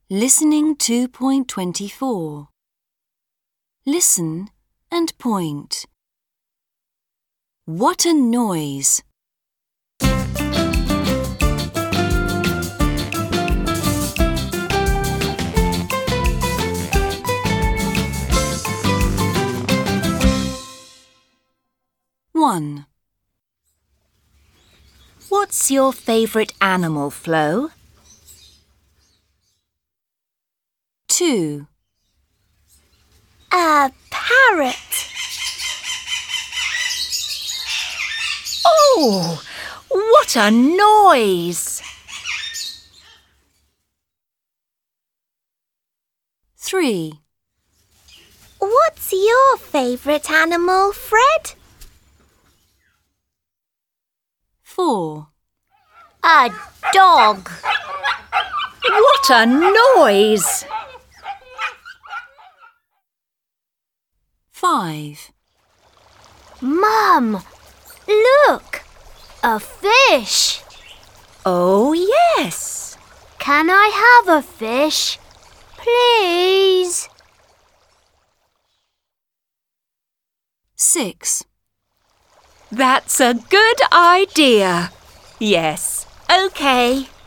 Listening 2.24. Listen and point. What a noise! One. What's your favourite animal, Flo? 2. A parrot. Oh, what a noise! 3. What's your favourite animal, Fred? 4. A dog. What a noise! 5. Mum, look! A fish. Oh, yes. Can I have a fish? Please. 6. That's a good idea. Yes, okay.